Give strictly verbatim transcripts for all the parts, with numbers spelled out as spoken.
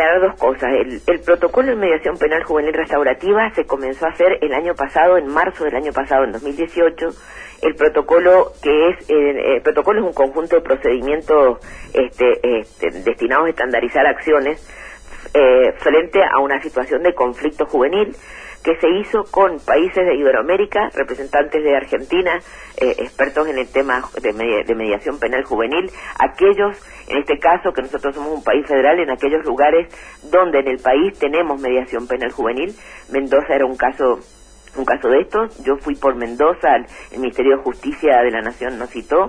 aclarar dos cosas. El, el protocolo de mediación penal juvenil restaurativa se comenzó a hacer el año pasado, en marzo del año pasado, en dos mil dieciocho. El protocolo que es eh, el protocolo es un conjunto de procedimientos este, este, destinados a estandarizar acciones eh, frente a una situación de conflicto juvenil, que se hizo con países de Iberoamérica, representantes de Argentina, eh, expertos en el tema de, media, de mediación penal juvenil, aquellos, en este caso, que nosotros somos un país federal, en aquellos lugares donde en el país tenemos mediación penal juvenil. Mendoza era un caso un caso de estos. Yo fui por Mendoza, el, el Ministerio de Justicia de la Nación nos citó,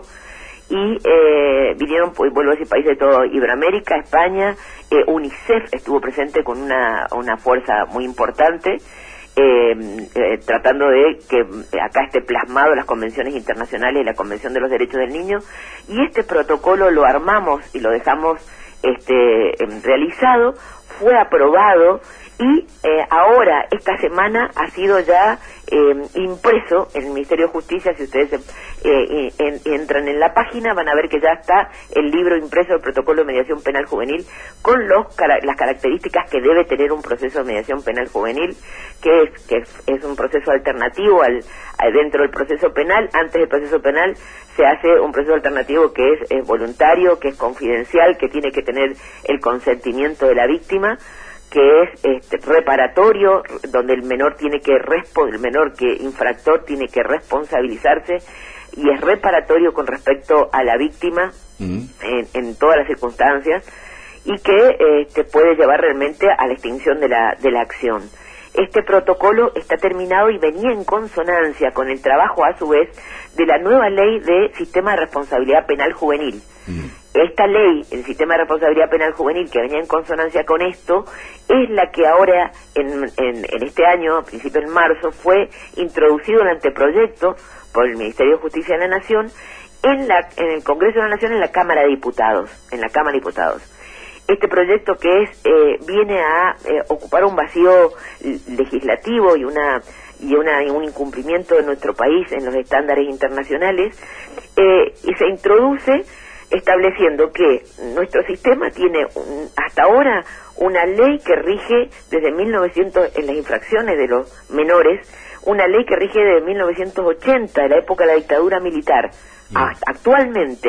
y eh, vinieron, pues, vuelvo a decir, países de toda Iberoamérica, España, eh, UNICEF estuvo presente con una, una fuerza muy importante, Eh, eh, tratando de que acá esté plasmado las convenciones internacionales y la Convención de los Derechos del Niño, y este protocolo lo armamos y lo dejamos este, eh, realizado, fue aprobado, y eh, ahora, esta semana, ha sido ya eh, impreso en el Ministerio de Justicia. Si ustedes eh, en, entran en la página, van a ver que ya está el libro impreso del protocolo de mediación penal juvenil, con los, las características que debe tener un proceso de mediación penal juvenil, que es, que es, es un proceso alternativo al, al dentro del proceso penal. Antes del proceso penal se hace un proceso alternativo que es, es voluntario, que es confidencial, que tiene que tener el consentimiento de la víctima, que es este, reparatorio, donde el menor tiene que respo el menor que infractor tiene que responsabilizarse, y es reparatorio con respecto a la víctima mm. en, en todas las circunstancias, y que este, puede llevar realmente a la extinción de la de la acción. Este protocolo está terminado y venía en consonancia con el trabajo, a su vez, de la nueva ley de sistema de responsabilidad penal juvenil. Mm. Esta ley, el sistema de responsabilidad penal juvenil, que venía en consonancia con esto, es la que ahora, en, en, en este año, a principios de marzo, fue introducido el anteproyecto por el Ministerio de Justicia de la Nación en, la, en el Congreso de la Nación, en la Cámara de Diputados, en la Cámara de Diputados. Este proyecto, que es eh, viene a eh, ocupar un vacío legislativo y una y una y un incumplimiento de nuestro país en los estándares internacionales, eh, y se introduce estableciendo que nuestro sistema tiene un, hasta ahora una ley que rige desde mil novecientos en las infracciones de los menores, una ley que rige desde mil novecientos ochenta, de la época de la dictadura militar, no. hasta actualmente.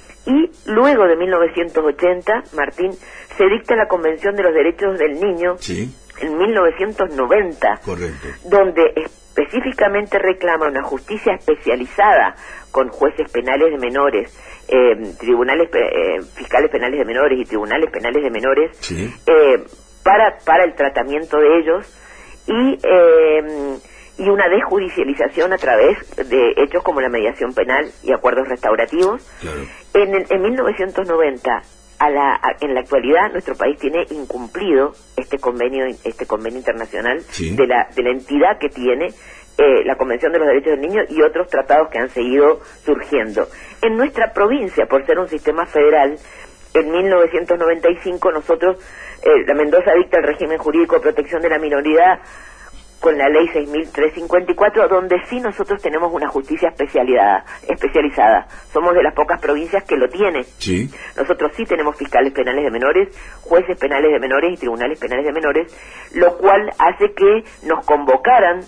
Y luego de mil novecientos ochenta, Martín, se dicta la Convención de los Derechos del Niño, sí, en mil novecientos noventa, correcto, donde específicamente reclama una justicia especializada con jueces penales de menores, eh, tribunales eh, fiscales penales de menores y tribunales penales de menores, sí, eh, para para el tratamiento de ellos, y eh, y una desjudicialización a través de hechos como la mediación penal y acuerdos restaurativos. Claro. En, en mil novecientos noventa, a la, a, en la actualidad, nuestro país tiene incumplido este convenio este convenio internacional, sí, de la de la entidad que tiene eh, la Convención de los Derechos del Niño y otros tratados que han seguido surgiendo. En nuestra provincia, por ser un sistema federal, en mil novecientos noventa y cinco nosotros, eh, la Mendoza dicta el régimen jurídico de protección de la minoridad con la ley seis mil trescientos cincuenta y cuatro, donde sí nosotros tenemos una justicia especializada, especializada. Somos de las pocas provincias que lo tiene. Sí. Nosotros sí tenemos fiscales penales de menores, jueces penales de menores y tribunales penales de menores, lo cual hace que nos convocaran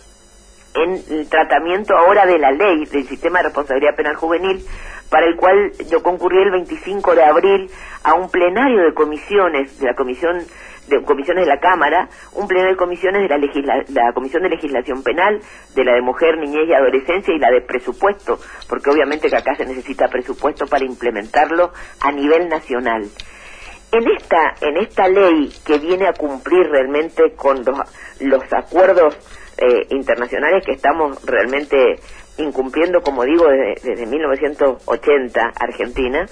en el tratamiento ahora de la ley del sistema de responsabilidad penal juvenil, para el cual yo concurrí el veinticinco de abril a un plenario de comisiones, de la comisión de comisiones de la Cámara, un plenario de comisiones de la, legisla, la Comisión de Legislación Penal, de la de Mujer, Niñez y Adolescencia, y la de Presupuesto, porque obviamente que acá se necesita presupuesto para implementarlo a nivel nacional. En esta en esta ley, que viene a cumplir realmente con los, los acuerdos eh, internacionales que estamos realmente incumpliendo, como digo, desde, desde mil novecientos ochenta, Argentina,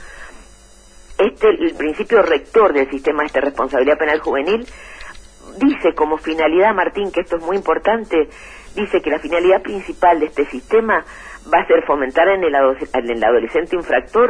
este el principio rector del sistema de esta responsabilidad penal juvenil dice como finalidad, Martín, que esto es muy importante, dice que la finalidad principal de este sistema va a ser fomentar en el, en el adolescente infractor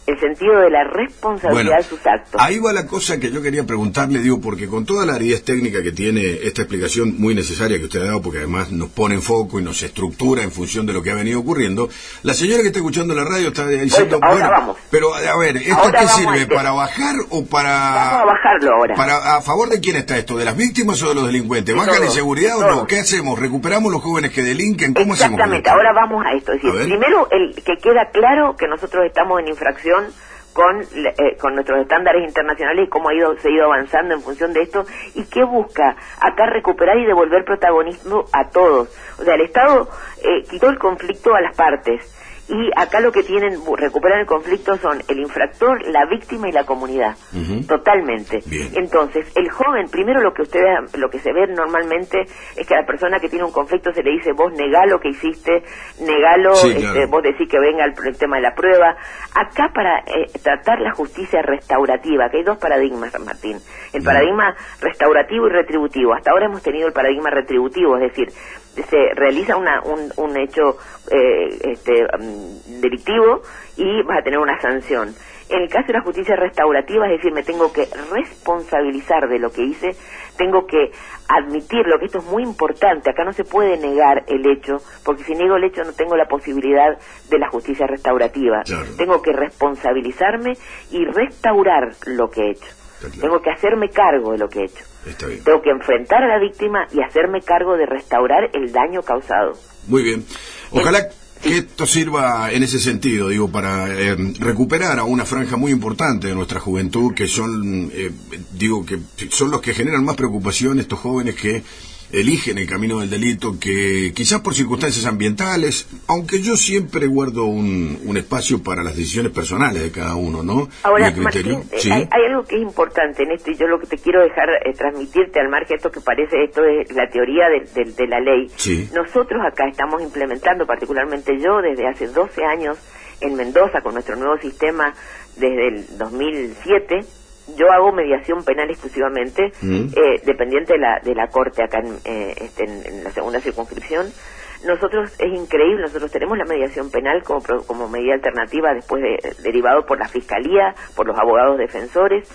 el sentido de la responsabilidad bueno, de sus actos. Ahí va la cosa que yo quería preguntarle, digo, porque con toda la aridez técnica que tiene esta explicación muy necesaria que usted ha dado, porque además nos pone en foco y nos estructura en función de lo que ha venido ocurriendo, la señora que está escuchando la radio está diciendo, pues, bueno, vamos. pero a ver, ¿esto ahora qué sirve? este. ¿Para bajar o para...? Vamos a bajarlo ahora. Para, ¿A favor de quién está esto? ¿De las víctimas o de los delincuentes? ¿Baja la inseguridad o no? ¿Qué hacemos? ¿Recuperamos los jóvenes que delinquen? ¿Cómo hacemos? Exactamente, ahora vamos a esto. Es decir, primero, el que queda claro que nosotros estamos en infracción con eh, con nuestros estándares internacionales y cómo ha ido se ha ido avanzando en función de esto, y qué busca acá recuperar y devolver protagonismo a todos. O sea, el Estado eh, quitó el conflicto a las partes, y acá lo que tienen, recuperan el conflicto son el infractor, la víctima y la comunidad. Uh-huh. Totalmente. Bien. Entonces, el joven, primero lo que ustedes, lo que se ve normalmente es que a la persona que tiene un conflicto se le dice, vos negá lo que hiciste, negalo, sí, claro. este, vos decís que venga el, el tema de la prueba. Acá para eh, tratar la justicia restaurativa, que hay dos paradigmas, Martín. El uh-huh. paradigma restaurativo y retributivo. Hasta ahora hemos tenido el paradigma retributivo, es decir, se realiza una, un, un hecho eh, este, um, delictivo y vas a tener una sanción. En el caso de la justicia restaurativa, es decir, me tengo que responsabilizar de lo que hice, tengo que admitirlo, que esto es muy importante, acá no se puede negar el hecho, porque si niego el hecho no tengo la posibilidad de la justicia restaurativa. Claro. Tengo que responsabilizarme y restaurar lo que he hecho. Claro. Tengo que hacerme cargo de lo que he hecho. Está bien. Tengo que enfrentar a la víctima y hacerme cargo de restaurar el daño causado. Muy bien. Ojalá eh, que sí. esto sirva en ese sentido, digo, para eh, recuperar a una franja muy importante de nuestra juventud, que son, eh, digo, que son los que generan más preocupación, estos jóvenes que eligen el camino del delito, que quizás por circunstancias ambientales, aunque yo siempre guardo un, un espacio para las decisiones personales de cada uno, ¿no? Ahora, Martín, ¿sí? hay, hay algo que es importante en esto, y yo lo que te quiero dejar eh, transmitirte al margen de esto que parece, esto es la teoría de, de, de la ley. Sí. Nosotros acá estamos implementando, particularmente yo, desde hace doce años en Mendoza, con nuestro nuevo sistema desde el dos mil siete, yo hago mediación penal exclusivamente, mm. eh, dependiente de la de la corte acá en, eh, este, en, en la segunda circunscripción. Nosotros, es increíble, nosotros tenemos la mediación penal como como medida alternativa después de, derivado por la fiscalía, por los abogados defensores,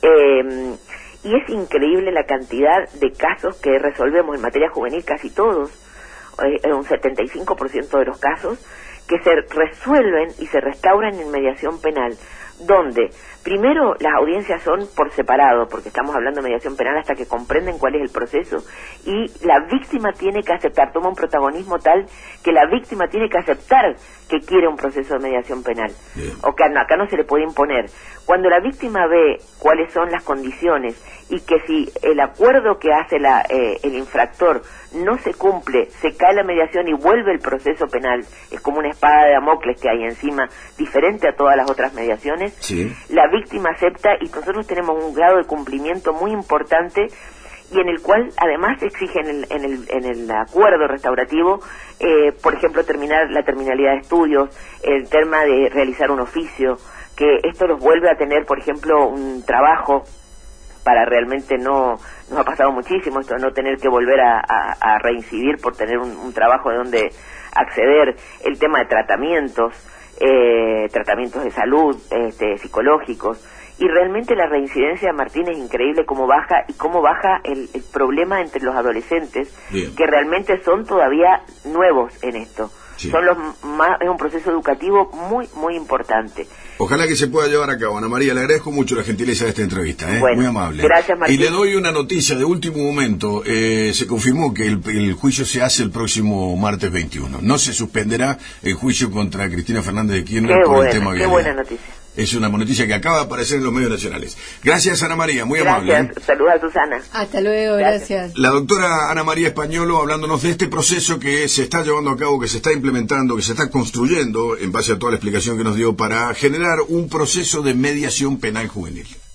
eh, y es increíble la cantidad de casos que resolvemos en materia juvenil, casi todos, eh, un setenta y cinco por ciento de los casos, que se resuelven y se restauran en mediación penal, donde primero las audiencias son por separado, porque estamos hablando de mediación penal hasta que comprenden cuál es el proceso, y la víctima tiene que aceptar, toma un protagonismo tal que la víctima tiene que aceptar que quiere un proceso de mediación penal. Bien. O que no, acá no se le puede imponer. Cuando la víctima ve cuáles son las condiciones y que si el acuerdo que hace la, eh, el infractor no se cumple, se cae la mediación y vuelve el proceso penal, es como una espada de Damocles que hay encima, diferente a todas las otras mediaciones, sí. La víctima acepta y nosotros tenemos un grado de cumplimiento muy importante, y en el cual además exige en el, en el, en el acuerdo restaurativo, eh, por ejemplo, terminar la terminalidad de estudios, el tema de realizar un oficio, que esto los vuelve a tener, por ejemplo, un trabajo para realmente no, nos ha pasado muchísimo esto, no tener que volver a, a, a reincidir por tener un, un trabajo de donde acceder, el tema de tratamientos, eh, tratamientos de salud, este, psicológicos, y realmente la reincidencia, Martín, es increíble cómo baja y cómo baja el, el problema entre los adolescentes. Bien. Que realmente son todavía nuevos en esto. Sí. Son los más, es un proceso educativo muy, muy importante. Ojalá que se pueda llevar a cabo. Ana María, le agradezco mucho la gentileza de esta entrevista, ¿eh? Bueno, muy amable. Gracias, Martín. Y le doy una noticia de último momento. Eh, se confirmó que el, el juicio se hace el próximo martes veintiuno. No se suspenderá el juicio contra Cristina Fernández de Kirchner por buena, el tema vialidad. Qué buena noticia. Es una noticia que acaba de aparecer en los medios nacionales. Gracias, Ana María, muy gracias. amable. Gracias, ¿eh? Saludos a Susana. Hasta luego, gracias. gracias. La doctora Ana María Españolo hablándonos de este proceso que se está llevando a cabo, que se está implementando, que se está construyendo, en base a toda la explicación que nos dio, para generar un proceso de mediación penal juvenil.